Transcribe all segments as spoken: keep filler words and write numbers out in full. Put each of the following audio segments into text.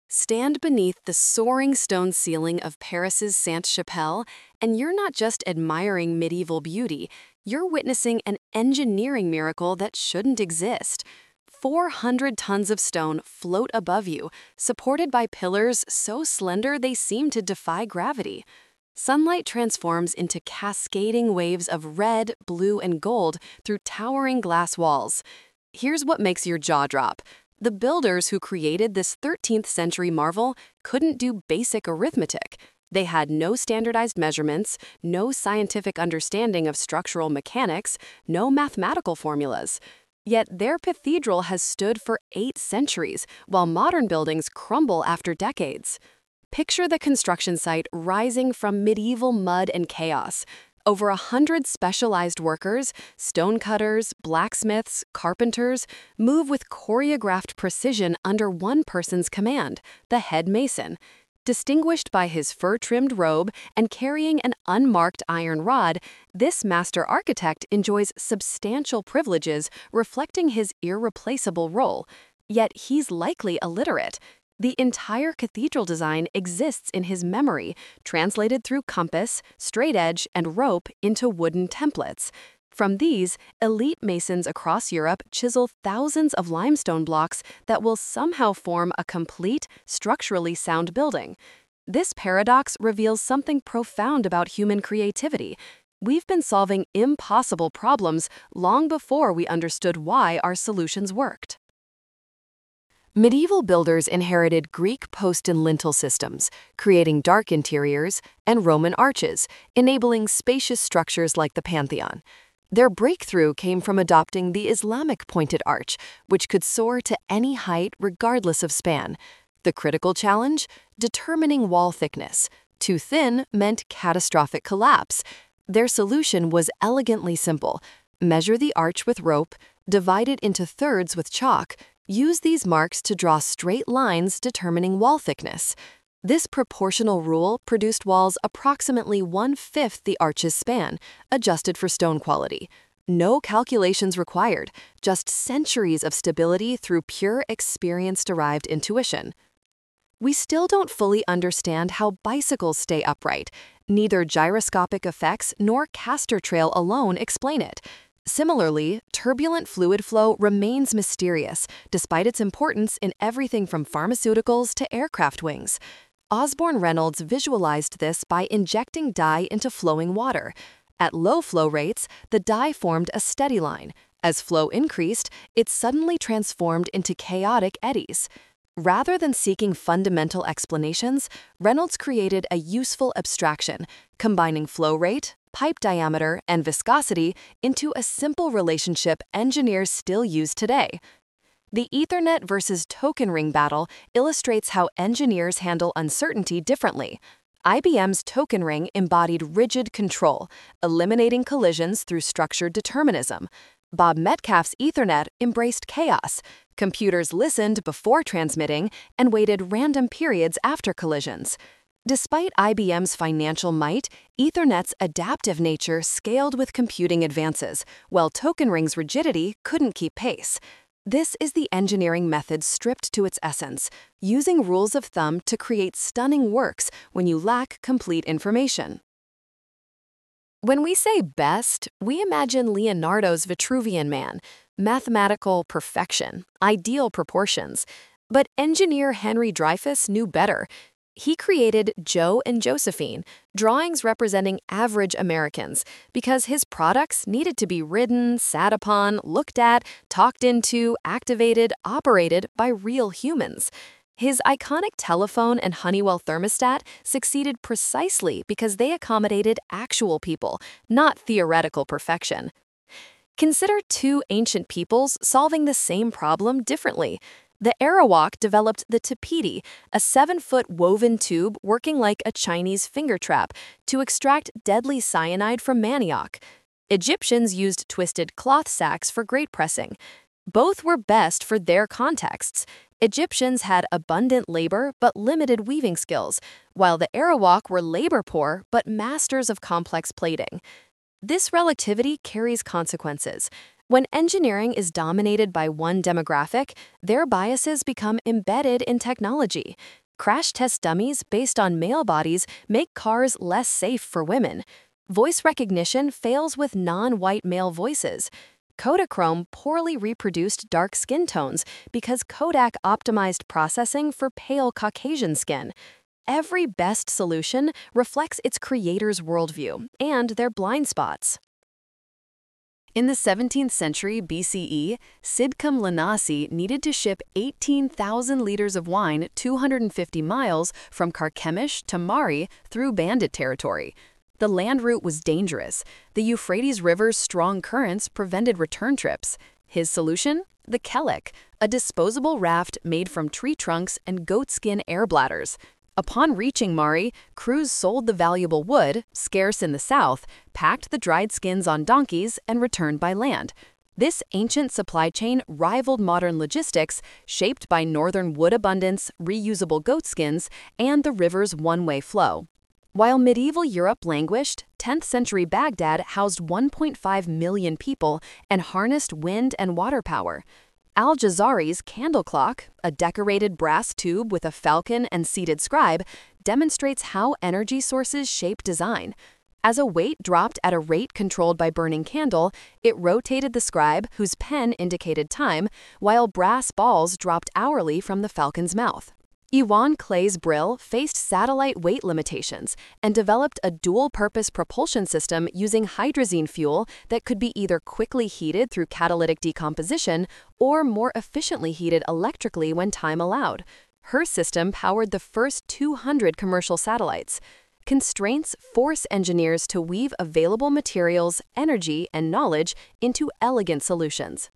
Stand beneath the soaring stone ceiling of Paris's Sainte-Chapelle, and you're not just admiring medieval beauty, you're witnessing an engineering miracle that shouldn't exist. four hundred tons of stone float above you, supported by pillars so slender they seem to defy gravity. Sunlight transforms into cascading waves of red, blue, and gold through towering glass walls. Here's what makes your jaw drop. The builders who created this thirteenth century marvel couldn't do basic arithmetic. They had no standardized measurements, no scientific understanding of structural mechanics, no mathematical formulas. Yet their cathedral has stood for eight centuries, while modern buildings crumble after decades. Picture the construction site rising from medieval mud and chaos. Over a hundred specialized workers, stonecutters, blacksmiths, carpenters, move with choreographed precision under one person's command, the head mason. Distinguished by his fur-trimmed robe and carrying an unmarked iron rod, this master architect enjoys substantial privileges reflecting his irreplaceable role. Yet he's likely illiterate. The entire cathedral design exists in his memory, translated through compass, straight edge, and rope into wooden templates. From these, elite masons across Europe chisel thousands of limestone blocks that will somehow form a complete, structurally sound building. This paradox reveals something profound about human creativity. We've been solving impossible problems long before we understood why our solutions worked. Medieval builders inherited Greek post and lintel systems, creating dark interiors, and Roman arches, enabling spacious structures like the Pantheon. Their breakthrough came from adopting the Islamic pointed arch, which could soar to any height regardless of span. The critical challenge? Determining wall thickness. Too thin meant catastrophic collapse. Their solution was elegantly simple. Measure the arch with rope, divide it into thirds with chalk. Use these marks to draw straight lines determining wall thickness. This proportional rule produced walls approximately one-fifth the arch's span, adjusted for stone quality. No calculations required, just centuries of stability through pure experience-derived intuition. We still don't fully understand how bicycles stay upright. Neither gyroscopic effects nor caster trail alone explain it. Similarly, turbulent fluid flow remains mysterious, despite its importance in everything from pharmaceuticals to aircraft wings. Osborne Reynolds visualized this by injecting dye into flowing water. At low flow rates, the dye formed a steady line. As flow increased, it suddenly transformed into chaotic eddies. Rather than seeking fundamental explanations, Reynolds created a useful abstraction, combining flow rate, pipe diameter, and viscosity into a simple relationship engineers still use today. The Ethernet versus token ring battle illustrates how engineers handle uncertainty differently. I B M's token ring embodied rigid control, eliminating collisions through structured determinism. Bob Metcalfe's Ethernet embraced chaos. Computers listened before transmitting and waited random periods after collisions. Despite I B M's financial might, Ethernet's adaptive nature scaled with computing advances, while token ring's rigidity couldn't keep pace. This is the engineering method stripped to its essence, using rules of thumb to create stunning works when you lack complete information. When we say best, we imagine Leonardo's Vitruvian Man, mathematical perfection, ideal proportions. But engineer Henry Dreyfuss knew better. He created Joe and Josephine, drawings representing average Americans, because his products needed to be ridden, sat upon, looked at, talked into, activated, operated by real humans. His iconic telephone and Honeywell thermostat succeeded precisely because they accommodated actual people, not theoretical perfection. Consider two ancient peoples solving the same problem differently. The Arawak developed the tapiti, a seven-foot woven tube working like a Chinese finger trap to extract deadly cyanide from manioc. Egyptians used twisted cloth sacks for grate pressing. Both were best for their contexts. Egyptians had abundant labor but limited weaving skills, while the Arawak were labor-poor but masters of complex plating. This relativity carries consequences. When engineering is dominated by one demographic, their biases become embedded in technology. Crash test dummies based on male bodies make cars less safe for women. Voice recognition fails with non-white male voices. Kodachrome poorly reproduced dark skin tones because Kodak optimized processing for pale Caucasian skin. Every best solution reflects its creator's worldview and their blind spots. In the seventeenth century B C E, Sidcom Lanasi needed to ship eighteen thousand liters of wine two hundred fifty miles from Carchemish to Mari through bandit territory. The land route was dangerous. The Euphrates River's strong currents prevented return trips. His solution? The Kelek, a disposable raft made from tree trunks and goatskin air bladders. Upon reaching Mari, crews sold the valuable wood, scarce in the south, packed the dried skins on donkeys, and returned by land. This ancient supply chain rivaled modern logistics, shaped by northern wood abundance, reusable goatskins, and the river's one-way flow. While medieval Europe languished, tenth century Baghdad housed one point five million people and harnessed wind and water power. Al-Jazari's candle clock, a decorated brass tube with a falcon and seated scribe, demonstrates how energy sources shape design. As a weight dropped at a rate controlled by burning candle, it rotated the scribe, whose pen indicated time, while brass balls dropped hourly from the falcon's mouth. Iwan Clay's Brill faced satellite weight limitations and developed a dual-purpose propulsion system using hydrazine fuel that could be either quickly heated through catalytic decomposition or more efficiently heated electrically when time allowed. Her system powered the first two hundred commercial satellites. Constraints force engineers to weave available materials, energy, and knowledge into elegant solutions.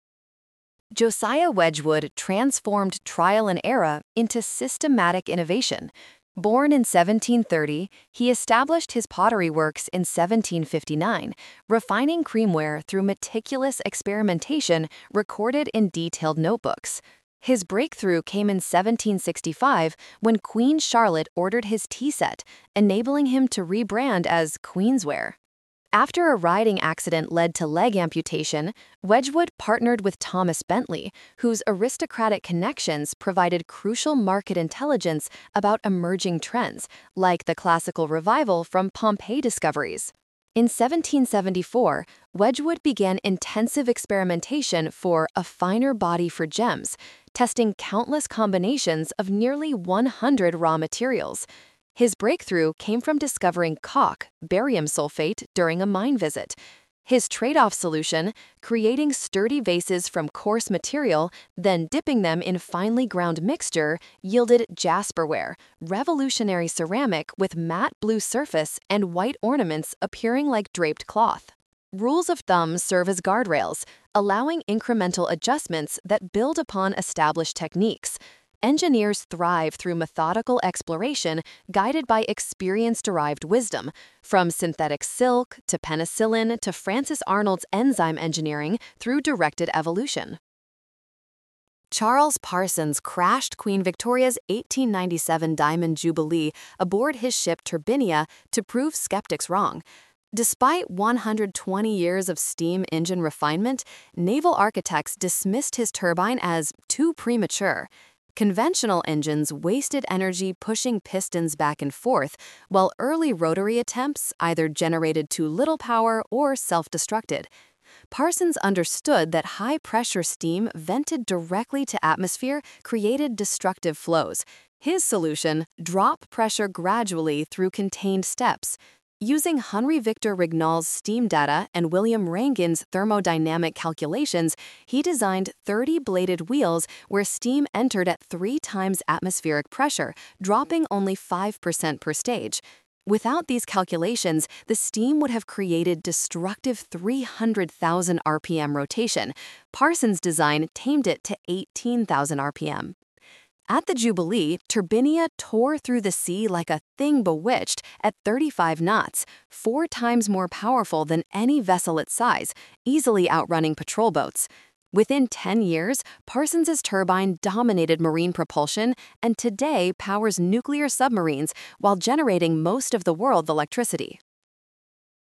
Josiah Wedgwood transformed trial and error into systematic innovation. Born in seventeen thirty, he established his pottery works in seventeen fifty-nine, refining creamware through meticulous experimentation recorded in detailed notebooks. His breakthrough came in seventeen sixty-five when Queen Charlotte ordered his tea set, enabling him to rebrand as Queensware. After a riding accident led to leg amputation, Wedgwood partnered with Thomas Bentley, whose aristocratic connections provided crucial market intelligence about emerging trends, like the classical revival from Pompeii discoveries. In seventeen seventy-four, Wedgwood began intensive experimentation for A Finer Body for Gems, testing countless combinations of nearly one hundred raw materials. His breakthrough came from discovering caulk, barium sulfate, during a mine visit. His trade-off solution, creating sturdy vases from coarse material, then dipping them in finely ground mixture, yielded jasperware, revolutionary ceramic with matte blue surface and white ornaments appearing like draped cloth. Rules of thumb serve as guardrails, allowing incremental adjustments that build upon established techniques. Engineers thrive through methodical exploration guided by experience-derived wisdom, from synthetic silk to penicillin to Francis Arnold's enzyme engineering through directed evolution. Charles Parsons crashed Queen Victoria's eighteen ninety-seven Diamond Jubilee aboard his ship Turbinia to prove skeptics wrong. Despite one hundred twenty years of steam engine refinement, naval architects dismissed his turbine as too premature. Conventional engines wasted energy pushing pistons back and forth, while early rotary attempts either generated too little power or self-destructed. Parsons understood that high-pressure steam vented directly to atmosphere created destructive flows. His solution: drop pressure gradually through contained steps. Using Henri Victor Rignal's steam data and William Rangin's thermodynamic calculations, he designed thirty-bladed wheels where steam entered at three times atmospheric pressure, dropping only five percent per stage. Without these calculations, the steam would have created destructive three hundred thousand R P M rotation. Parsons' design tamed it to eighteen thousand R P M. At the Jubilee, Turbinia tore through the sea like a thing bewitched at thirty-five knots, four times more powerful than any vessel its size, easily outrunning patrol boats. Within ten years, Parsons' turbine dominated marine propulsion and today powers nuclear submarines while generating most of the world's electricity.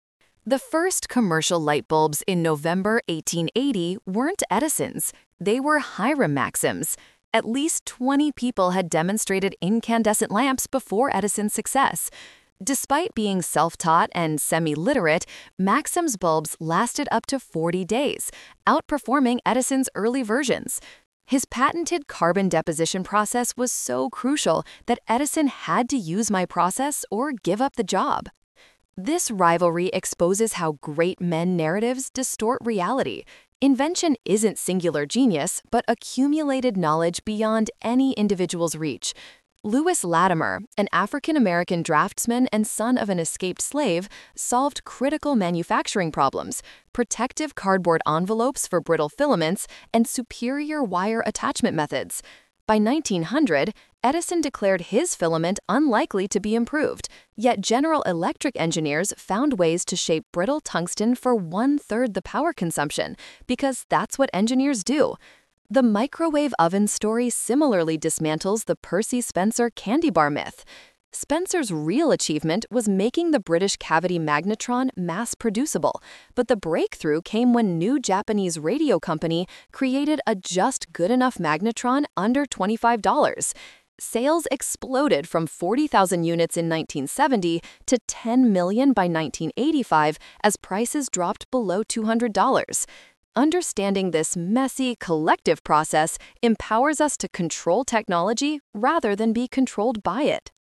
The first commercial light bulbs in November eighteen eighty weren't Edison's, they were Hiram Maxim's. At least twenty people had demonstrated incandescent lamps before Edison's success. Despite being self-taught and semi-literate, Maxim's bulbs lasted up to forty days, outperforming Edison's early versions. His patented carbon deposition process was so crucial that Edison had to use my process or give up the job. This rivalry exposes how great men narratives distort reality. Invention isn't singular genius, but accumulated knowledge beyond any individual's reach. Lewis Latimer, an African-American draftsman and son of an escaped slave, solved critical manufacturing problems, protective cardboard envelopes for brittle filaments, and superior wire attachment methods. By nineteen hundred, Edison declared his filament unlikely to be improved, yet General Electric engineers found ways to shape brittle tungsten for one-third the power consumption, because that's what engineers do. The microwave oven story similarly dismantles the Percy Spencer candy bar myth. Spencer's real achievement was making the British cavity magnetron mass-producible, but the breakthrough came when new Japanese radio company created a just good enough magnetron under twenty-five dollars. Sales exploded from forty thousand units in nineteen seventy to ten million by nineteen eighty-five as prices dropped below two hundred dollars. Understanding this messy, collective process empowers us to control technology rather than be controlled by it.